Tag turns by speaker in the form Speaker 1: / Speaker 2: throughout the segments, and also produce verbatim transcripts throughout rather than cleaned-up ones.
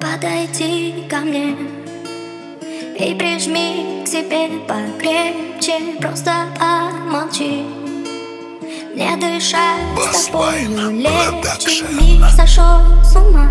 Speaker 1: Подойди ко мне и прижми к себе покрепче, просто помолчи. Не дышать с тобою легче, мир сошел с ума.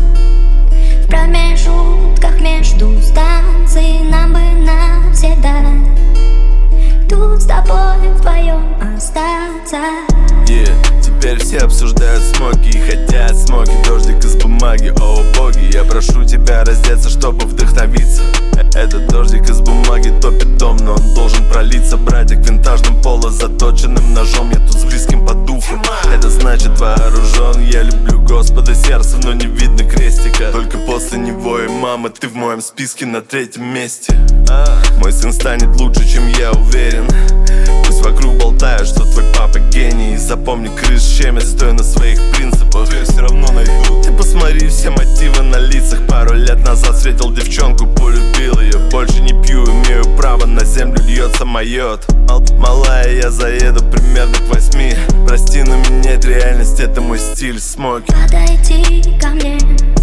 Speaker 1: В промежутках между станций нам бы навсегда тут с тобой вдвоем остаться.
Speaker 2: Yeah. Теперь все обсуждают смоки и хотят смоки. Дождик из бумаги, о боги. Я прошу тебя раздеться, чтобы вдохновиться. Этот дождик из бумаги топит дом, но он должен пролиться. Братик винтажным поло заточенным ножом. Я тут с близким по духу, это значит вооружен. Я люблю Господа сердцем, но не видно крестика. Только после него и мама, ты в моем списке на третьем месте. Мой сын станет лучше, чем я уверен. Пусть вокруг болтают, что твой папа гений. Запомни, крыс щемят, стоя на своих принципах. Я все равно найду. Ты посмотри все мотивы на лицах. Пару лет назад встретил девчонку, полюбил ее. Больше не пью, имею право, на землю льется майот. Мал, малая, я заеду примерно к восьми. Прости, но менять реальность — это мой стиль. Смоки.
Speaker 1: Подойди ко мне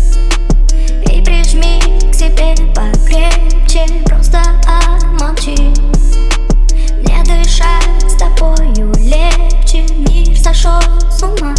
Speaker 1: и прижми к себе покрепче, просто помолчи. Не дышать с тобою легче, мир сошел с ума.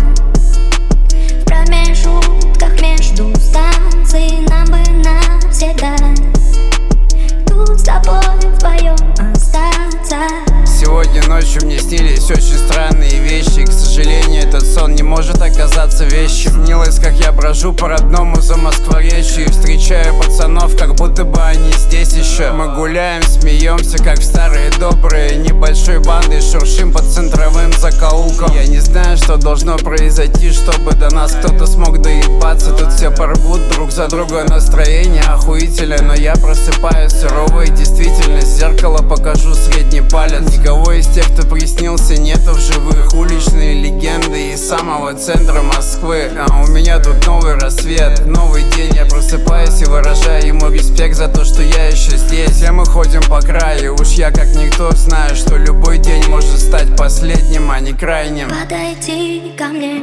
Speaker 1: В промежутках между станций нам бы навсегда тут с тобой вдвоем остаться.
Speaker 3: Сегодня ночью мне снились очень странные вещи. К сожалению, этот сон не может оказаться вещью. Снилось, как я брожу по родному Замоскворечью и встречаю пацанов, как будто бы они здесь еще. Мы гуляем, смеемся, как в старые добрые. Небольшой бандой шуршим по центровым закоулкам. Я не знаю, что должно произойти, чтобы до нас кто-то смог доебаться. Тут все порвут друг за друга, настроение охуительное. Но я просыпаюсь, суровая действительность. Зеркало покажу средний палец. Никого из тех, кто приснился, нету в живых. Уличные легенды из самого центра Москвы. А у меня тут новый рассвет, новый день. Я просыпаюсь и выражаю ему респект за то, что я еще здесь. Все мы ходим по краю, уж я как никто знаю, что любой день может стать последним, а не крайним.
Speaker 1: Подойди ко мне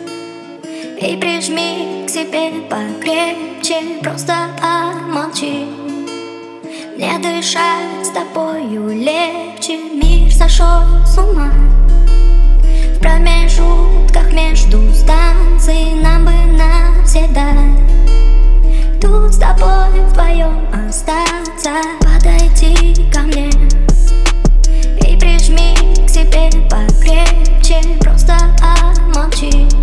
Speaker 1: и прижми к себе покрепче, просто помолчи. Не дышать с тобою легче, мир сошел с ума. В промежутках между станций нам бы навсегда тут с тобой вдвоем остаться. Подойди ко мне и прижми к себе покрепче, просто помолчи.